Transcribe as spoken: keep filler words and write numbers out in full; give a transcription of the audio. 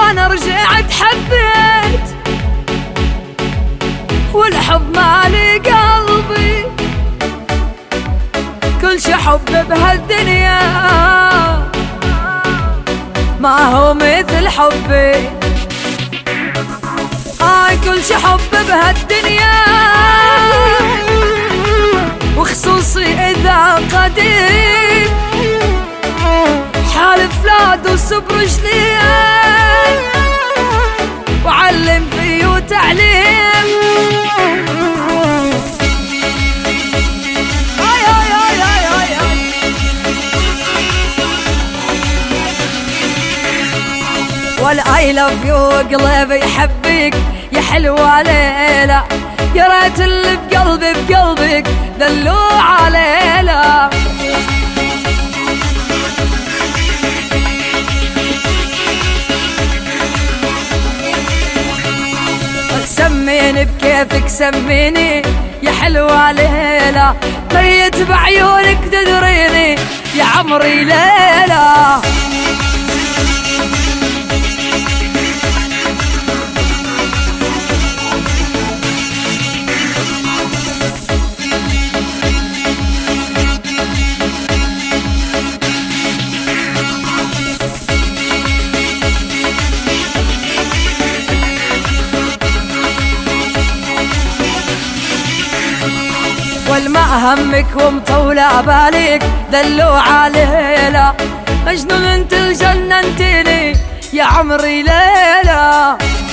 انا رجعت حبيت والحب مالي قلبي، كل شي حب بهالدنيا ما هو مثل حبي. آه كل شي حب بهالدنيا وخصوصي إذا قديم، حالف لا دوس برجلي وعلم فيه وتعليم. آي آي آي آي آي آي. والآي لاف يو قلبي يحبك يا حلوة ليلى، يا ريت اللي بقلبي بقلبك دلوعة ليلى. سميني بكيفك سميني يا حلوة ليلى، ميت بعيونك تدريني يا عمري ليلى. والما همك ومطولة بالك دلوعة ليلى، مجنون انت الجننتيني يا عمري ليلى.